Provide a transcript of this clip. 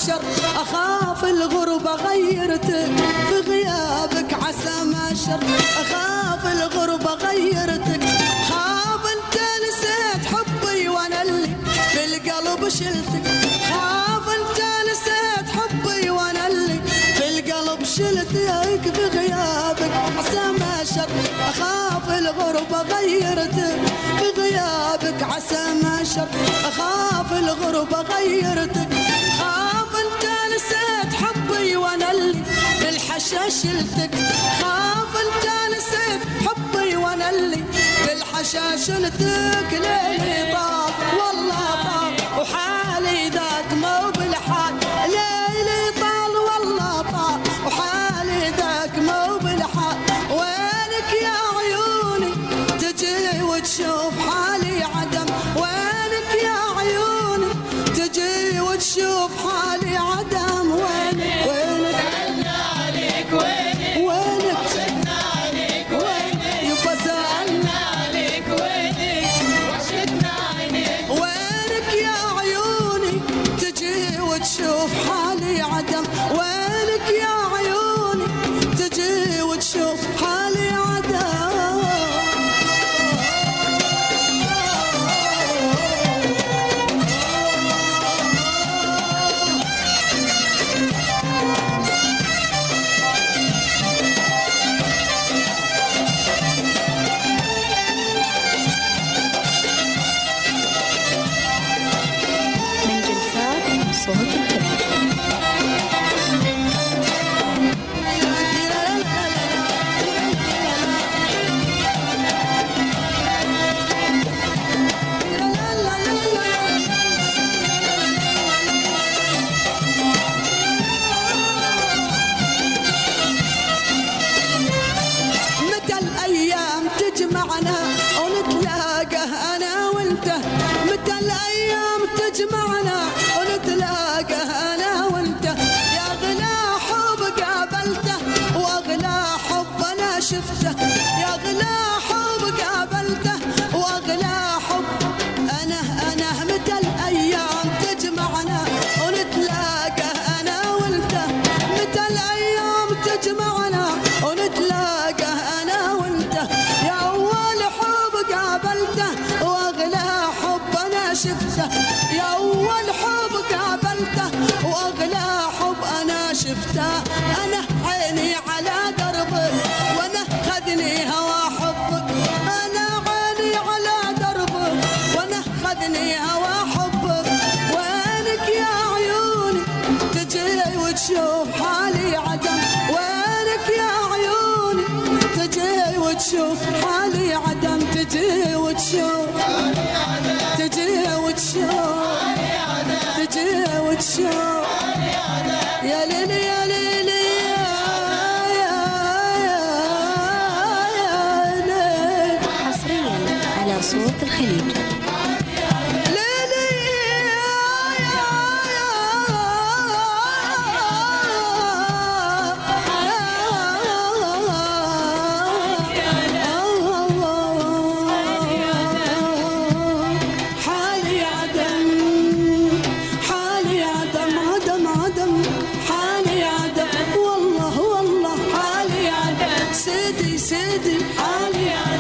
شر، أخاف الغربة غيرتك في غيابك عسى ما شر، أخاف الغربة غيرتك، خاف أنت نسيت حبي وأنا اللي في القلب شلتك، خاف أنت نسيت حبي وأنا اللي في القلب شلتك في غيابك عسى ما شر، أخاف الغربة غيرتك في غيابك عسى ما شر، أخاف الغربة غيرتك، خاف أنت نسيت حبي وأنا اللي في الحشا شلتك، خاف أنت نسيت حبي وأنا اللي في الحشا شلتك، ليلي طاف والله طاف وحالي ذاك مو بالحال، ليلي طال والله طاف وحالي ذاك مو بالحال، وينك يا عيوني تجي وتشوف حالي عدم، وينك يا عيوني تجي وتشوف حالي عدم، وينك وينك سألنا عليك وينك، وينك وحشتنا عليك وينك، يبا سألنا عليك وينك، وحشتنا عينيك، وينك يا عيوني تجي وتشوف حالي عدم، وينك يا عيوني تجي وتشوف حالي عدم. من جلسات صوت الخليج. متى الأيام تجمعنا ونتلاقى أنا وأنت، متى الأيام تجمعنا ونتلاقى أنا وأنت، يا غلا حب قابلته وأغلى حب أنا شفته، يا غلا حب قابلته وأغلى حب أنا متى الأيام تجمعنا ونتلاقى أنا وأنت، متى الأيام تجمعنا ونتلاقى أنا وأنت، يا أول حب قابلته وأغلى حب أنا شفته، يا أول حب قابلته وأغلى حب أنا شفته، أنا عيني على دربك وأنا خذني هوى حبك، أنا عيني على دربك وأنا خذني هوى حبك، وينك يا عيوني تجي وتشوف حالي عدم، وينك يا عيوني تجي وتشوف حالي عدم، تجي وتشوف تجي وتشوف تجي وتشوف يا ليلي يا ليلي يا ليلي. حصريا على صوت الخليج. سيدي حالي